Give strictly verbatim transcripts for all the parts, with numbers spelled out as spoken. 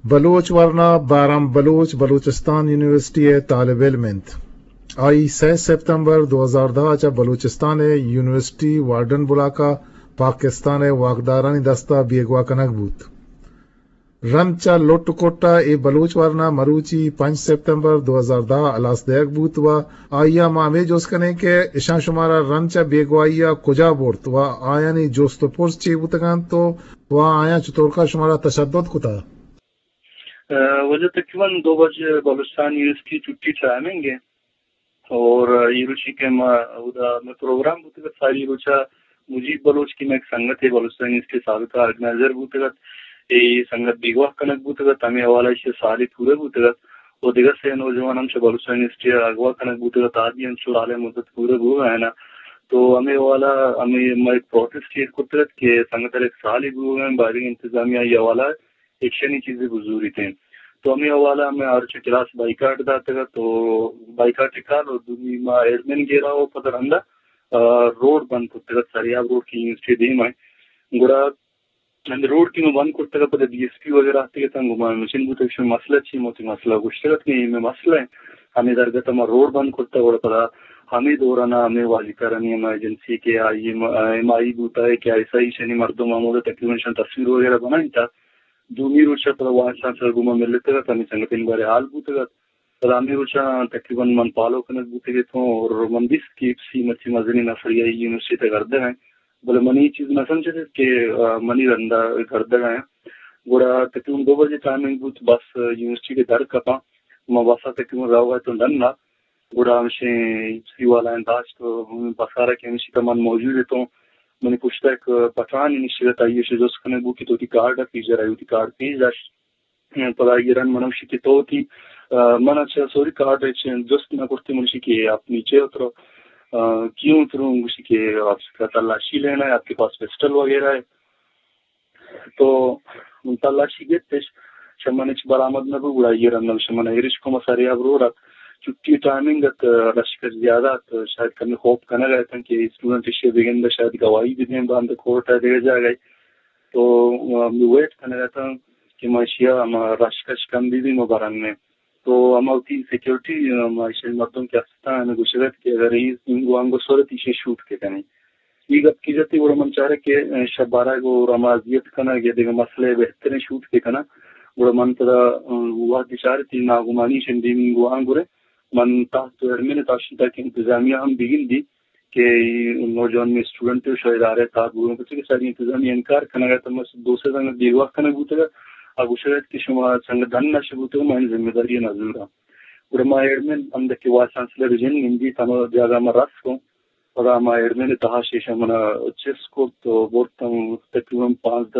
بلوچ ورنا بارم بلوچ بلوچستان یونیورسٹی طالب علم انت آئی سه سپتامبر دو ہزار دہ چا بلوچستان یونیورسٹی وارڈن بلاکا پاکستان واقدارانی دستا بیگوا کنک بود رنچا لوٹ کوٹا اے بلوچ ورنا مروچی پانچ سپتمبر دو ہزار دہ الاس دیگ بوت و آیا مامی جوس کنے کے اشان شمارا رنچا بیگوائیا کجا بورت و آیا نی جوست پرس چی بوتگان تو و آیا چطور کا شمارا تشدد کتا وجہ تقریباً دو بجے بلوچستان یونیورسٹی چھٹی ٹائمنگ ہے اور یہ روچی کے میں پروگرام بوتگا ساری روچا مجیب بلوچ کی میں ایک سنگت ہے بلوچستان یونیورسٹی سابقہ آرگنائزر بوتگا یہ سنگت بیگواہ کنک بوتگا تمی حوالہ سے سالی پورے بوتگا وہ دیگر سے نوجوان ہم سے بلوچستان یونیورسٹی اغوا کنک بوتگا تادی ہم سے عالم مدت پورے بو ہے نا تو ہمیں والا ہمیں ایک پروٹیسٹ یہ کرتے کہ سنگت ایک سالی بو ہیں باری انتظامیہ یہ والا ایکشنی چیزیں بزوری تھیں تو ہمیں حوالہ ہمیں ہر چی کلاس بائیکاٹ داتا گا تو بائیکاٹ کال اور دومی ما ایڈمن گیرا ہو پتر ہندا روڈ بند کرتے گا سریاب روڈ کی یونیورسٹی دیم ہے گوڑا روڈ کی میں بند کرتے گا پتہ ڈی ایس پی وغیرہ آتے گا تنگو ما مشین بوتا کشم مسئلہ چی موتی مسئلہ گوشتے گا کہ میں مسئلہ ہے ہمیں درگتا ما روڈ بند کرتا گوڑا پتہ ہمیں دورانا ہمیں والی کرانی ہم ایجنسی کے آئی ایم آئی بوتا ہے کہ ایسا ہی شنی مردم آمودہ تقریباً شن تصویر وغیرہ بنائیں تا دومی روچا پر وہاں شان سر گوما مل لیتے گا تمی سنگتین بارے حال بوتے گا سلامی روچا تقریباً من پالو کنک بوتے گے تو اور من بیس کیپ سی مچی مزنی نفریہ یونیورسٹی تے کردے ہیں بولے منی چیز نہ سمجھے تھے کہ منی رندہ کردے ہیں گوڑا تقریباً دو بجے ٹائمنگ بوت بس یونیورسٹی کے در کپا ما بسا تقریباً راو گئے تو ڈن نا گوڑا ہمشے سی والا انداز تو بسارا کہ ہمشی کا من موجود ہے تو میں نے پوچھتا ہے پٹران انشیت آئیے سے جو سکنے بو کی تو تی کارڈ پیجر آئی ہوتی کارڈ پیج داش پدا یہ رن منوشی کی تو تھی من اچھا سوری کارڈ ہے جست نہ کرتے منشی کی آپ نیچے اترو کیوں اتروں گوشی کہ آپ کا تلاشی لینا ہے آپ کے پاس پسٹل وغیرہ ہے تو تلاشی گئے شمن چ برآمد نہ بگڑا یہ رن شمن ایرش کو مساری اب رو رکھ چھٹی ٹائمنگ لشکر زیادہ تو شاید کمی خوف کرنا گئے تھا کہ اسٹوڈنٹ اشیاء بگن شاید گواہی بھی دیں باندھ کورٹ ہے دے جا گئی تو ویٹ کرنا گیا تھا کہ معاشیا ہم رشکش کم بھی بھی مبارن میں تو ہم ہوتی سیکورٹی معاشی مردم کے ہستا ہے گشرت کہ اگر وانگو صورت اسے شوٹ کے کریں یہ گپ کی جاتی وہ من چاہ رہے کہ شب بارہ کو رمازیت کرنا یہ دیکھا مسئلے بہترین شوٹ کے کرنا وہ من تدا وہ دشار تھی ناگمانی شندی وانگو رہے من تحت ارمین تاشتا کہ انتظامیہ ہم بگن دی کہ نوجوان میں اسٹوڈنٹ شاید آ رہے تھا بولوں بچے کہ ساری انتظامیہ انکار کرنا گیا تو دوسرے سنگ دیگواہ کرنا بوتے گا اب شاید کہ شما سنگ دن نہ شبوتے گا میں ذمہ داری نظر رہا اور ما ایڈمن اندر کے وائس چانسلر جن ہندی تم جگہ میں رس کو اور ما ایڈمن تہا شیشہ منا چیس کو تو بورتا ہوں تقریباً پانچ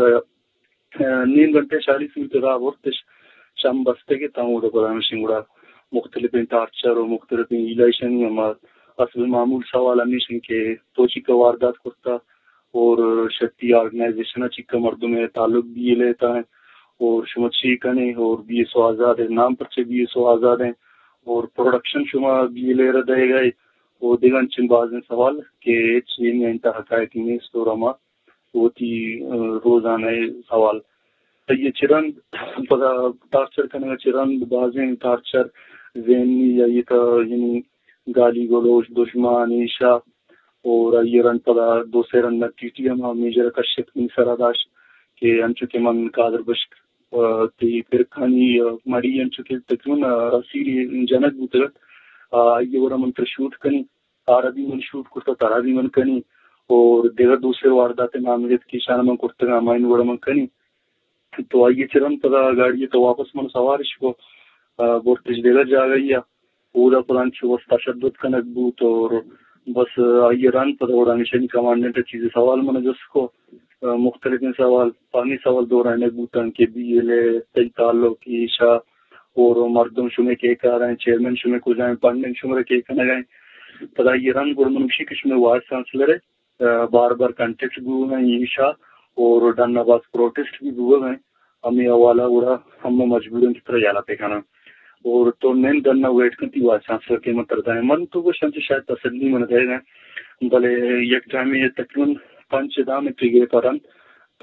نیم گھنٹے چالیس منٹ رہا بورتش شام بستے کے تاؤں اڑا پڑا مشنگڑا مختلف ٹارچر اور مختلف ایلیشن اصل معمول سوال ہمیشن کے توچی کا واردات کرتا اور شکتی آرگنائزیشن چکا مردوں میں تعلق بھی لیتا ہے اور شما چیکنے اور بی ایس او آزاد ہے نام پر سے بی ایس او آزاد ہیں اور پروڈکشن شما بھی لے رہا دے گئے اور دیگان چن بازن سوال کہ چین میں انتہا حقائق میں استورما وہ تھی روزانہ سوال یہ چرند پدا ٹارچر کرنے چرند بازن ٹارچر ذہنی یا یہ تھا یعنی گالی گلوچ دشمن عیشا اور یہ رن پدا دوسرے رن میں ٹی ٹی ایم میجر کشت من سراداش کہ انچو کے من قادر بشک تی پھر کھانی مری انچو کے تقریباً سیری جنک بوتگت یہ ورہ من پر شوٹ کنی تارا بھی من شوٹ کرتا تارا بھی من کنی اور دیگر دوسرے واردات معاملیت کی شانہ من کرتا گا مائن ورہ من کنی تو آئیے چرن پدا گاڑی تو واپس من سوارش کو بورتش دیگر جا گئی ہے پورا پلان چھو بس تشدد کنک بوت اور بس آئیے رن پدا وڑا نشانی کمانڈنٹ چیزیں سوال من جس کو مختلف سوال پانی سوال دوران بوتن کے بی ایل اے تی تعلق کی شاہ اور مردم شمے کے کہہ رہے ہیں چیئرمین شمے کو جائیں پانڈنگ شمرے کے کہنا گئیں پدا یہ رن گوڑ منوشی کش میں وائس چانسلر ہے بار بار کنٹیکٹ بھی ہوئے ہیں یہ شاہ اور ڈن آباز پروٹیسٹ بھی ہوئے ہیں ہمیں حوالہ اڑا ہم مجبور کی طرح جانا پہ کھانا اور تو نین دن ویٹ کرتی وائس چانسلر کے مت کرتا ہے من تو وہ شمس شاید تسلی من دے گئے بلے یک ٹائم یہ تقریباً پانچ دام پی گئے پرن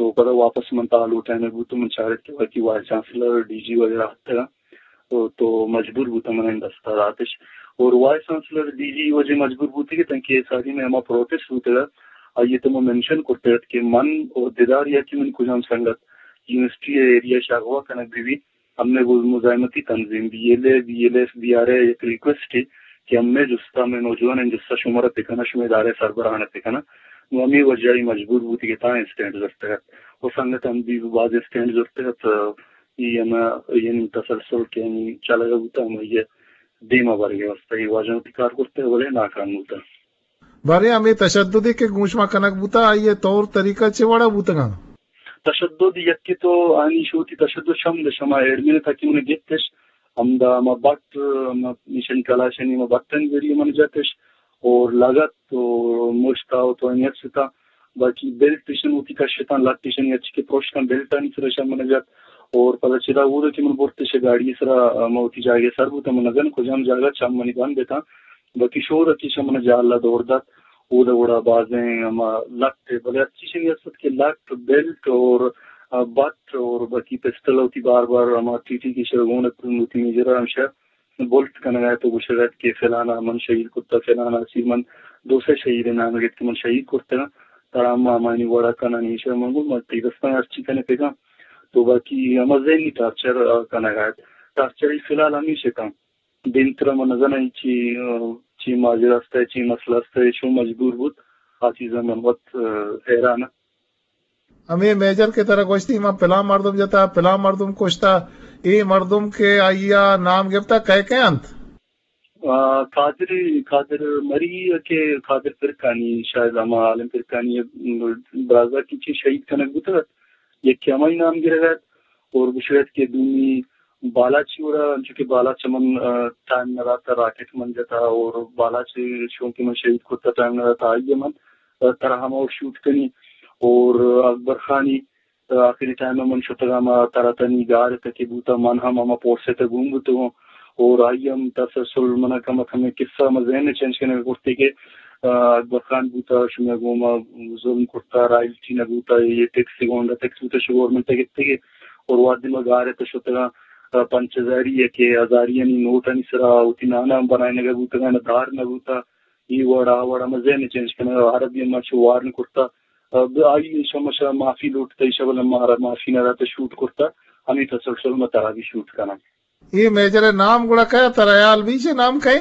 تو پتہ واپس من تعلق ہے بوتو من چارت کے باقی وائس چانسلر ڈی جی وغیرہ تھا تو مجبور بوتا من دستاراتش اور وائس چانسلر ڈی جی وجہ مجبور بوتی کہ تنکہ ساری میں ہما پروٹیسٹ ہوتے گا آئیے تو میں مینشن کرتے کہ من اور دیدار یا کہ من کجام سنگت یونیورسٹی ایریا شاگوا کنک بھی ہم نے وہ مزاحمتی تنظیم B L A B L F B R A ایک ریکویسٹ ہے کہ ہم نے جستا میں نوجوان ہیں جستا شمارت دکھانا شمار ادارے سربراہانت دکھانا وہ ہمیں وجہی مجبور ہوتی کہ تاں اسٹینڈ ضرورت ہے وہ سنگت ہم بھی بعض اسٹینڈ ضرورت ہے تو یہ ہمیں یہ تسلسل کے ہمیں چلا گا ہوتا ہمیں یہ دیما بار گیا واسطہ یہ واجہتی کار کرتے بولے ناکام ہوتا بارے ہمیں تشددی کے گوشما کنک بوتا آئیے طور طریقہ چواڑا بوتا گا تشدد یکی تو آنی شوتی تشدد شم دشما ایڈمین تھا کہ انہیں گیتش ہم دا ما بٹ مشن کلاشنی ما بٹن ویڈیو من جاتش اور لگت تو مشتا تو انیت ستا باقی بیلٹ ٹیشن ہوتی کا شیطان لات ٹیشن یا چکے پروش کم بیلٹ آنی سر شام من جات اور پتہ چلا وہ کہ من بورتے سے گاڑی سرا موتی جاگے سر بوتا من نگن کو جام جاگا چام منی بان دیتا باقی شور کی شام من جا اللہ دور دات اوڑا اوڑا بازیں ہم لٹ بلے اچھی شریعت کے لٹ بیلٹ اور بٹ اور باقی پسٹل ہوتی بار بار ہم ٹی ٹی کی شرگونت ہوتی نجرا ہم شاید بولٹ کا نگایا تو وہ شرط کے فلانا من شہید کتا فلانا سی من دوسرے شہید نام گیت کے من شہید کرتے نا ترام مانی وڑا کا نیشا منگو متی دستان اچھی کنے پہ گا تو باقی ہم ذہنی ٹارچر کا نگایا ٹارچر فی الحال ہم ہی سے کام دن طرح منظر نہیں چی چی ماجر ہے چی مسئلہ ہے شو مجبور بود آ چیزیں من بہت حیران ہمیں میجر کے طرح گوشتی ماں پلا مردم جاتا پلا مردم کوشتا ای مردم کے آئیا نام گفتا کہے کہ انت قادر قادر مری کے قادر فرقانی شاید ہم عالم فرقانی برازا کی چی شہید کنک بوتا یہ کیامائی نام گرے گا اور بشویت کے دومی بالا چورا جو کہ بالا چمن ٹائم نہ رہتا راکٹ من جاتا اور بالا چ شو کے من شہید کرتا ٹائم نہ رہتا آئیے من طرح ہم اور شوٹ کنی اور اکبر خانی آخری ٹائم میں من شتگا ما طرح تنی گار تکی بوتا من ہم ہم پورسے تا گھوم بوتا ہوں اور آئیے ہم تسلسل منہ کم ہمیں قصہ میں ذہن چینج کرنے کرتے کہ اکبر خان بوتا شمیہ گوما ظلم کرتا رائلٹی نہ بوتا یہ ٹیکسی گونڈا ٹیکس بوتا شو گورنمنٹ تکتے اور وادی میں گارے تا شتگا پنچ ہزاری ہے کہ ہزاری یعنی نوٹ نہیں سرا ہوتی نانا بنائے نگا بوتا گا دار نہ بوتا یہ وڑا وڑا میں ذہن چینج کرنے عربی میں شو وار نہیں کرتا آئی شمشا معافی لوٹتا شبل ہمارا معافی نہ رہتا شوٹ کرتا ہمیں تسلسل میں طرح بھی شوٹ کرنا یہ میجر نام گڑا کہا تریال بیچے نام کہے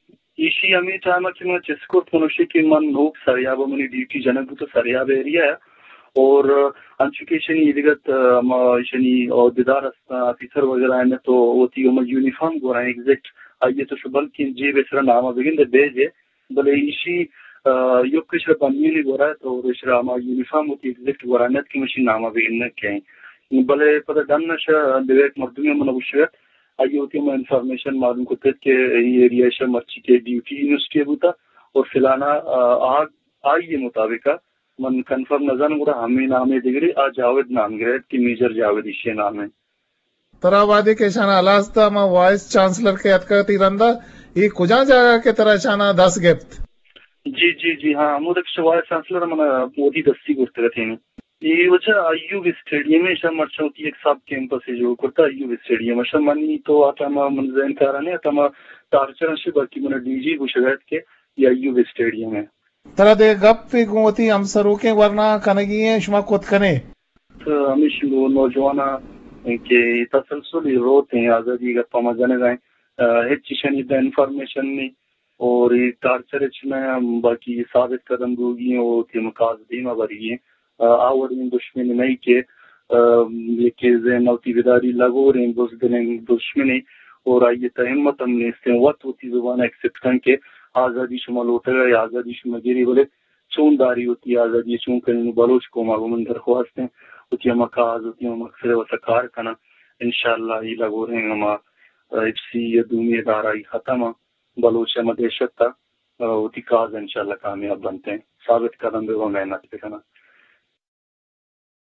اسی ہمیں چاہما کہ میں چسکو پنوشی کی من نوک سریاب منی ڈیوٹی جنک تو سریاب ایریا ہے اور انچوکیشن ادگت شنی عہدیدار افیسر وغیرہ ہیں تو ہوتی ہم یونیفارم گو رہا ہے ایگزیکٹ آئیے تو شبل کی جی بسرا نامہ بگن دے بیجے بلے اسی یو کشر بنیلی گو رہا ہے تو رشرا ہما یونیفارم ہوتی ایگزیکٹ گو رہا ہے کی مشین نامہ بگن کہیں بلے پتہ ڈن نشا دیویک مردمی من ابوشویت آئیے ہوتی ہم انفارمیشن معلوم کرتے کہ یہ ایریا شا مرچی کے ڈیوٹی یونیورسٹی بوتا اور فلانا آگ آئیے مطابقہ من کنفرم نظر گوڑا ہمیں نامے دیگری آ جاوید نام گرے کہ میجر جاوید اشیاء نام ہے ترابادی کے شانہ الاستا ما وائس چانسلر کے اتکاتی رندہ یہ کجا جاگا کے طرح شانہ دس گفت جی جی جی ہاں مودک وائس چانسلر من مودی دستی کرتے رہتے ہیں یہ وجہ ایوب اسٹیڈیم میں شاہ مرچا ہوتی ایک سب کیمپس ہے جو کرتا ایوب اسٹیڈیم شاہ منی تو آتا ما من ذہن کارانے آتا ما تارچر سے باقی من ڈی جی گوشگت کے یہ ایوب اسٹیڈیم ہے طرح دے گپ پی گوتی ہم سروکیں ورنہ کنگی ہیں شما کت کنے ہمیش نوجوانا کہ تسلسل روتے ہیں آزادی گپا ما جانے گئے ہچ شنی دا انفارمیشن نہیں اور یہ تارچر چنا باقی ثابت قدم گوگی ہیں وہ تھی مقاص دیما بری ہیں آور ان دشمنی نہیں کہ یہ کہ زینوتی بیداری لگو رہے ہیں بزدلیں دشمنی اور آئیے تہمت ہم نے اس کے وقت ہوتی زبان ایکسپٹ کریں کہ آزادی شما لوٹے گا یا آزادی شما گیری بولے چون داری ہوتی ہے آزادی چون کریں بلوچ کو معلوم درخواست ہیں ہوتی ہم کاز ہوتی ہم اکثر وسکار کنا انشاءاللہ یہ لگو رہے ہیں ہم ایف سی یا دومی ادارہ ختم بلوچ مدیشت تا ہوتی کاز انشاءاللہ کامیاب بنتے ہیں ثابت قدم بے وہ محنت پہ کنا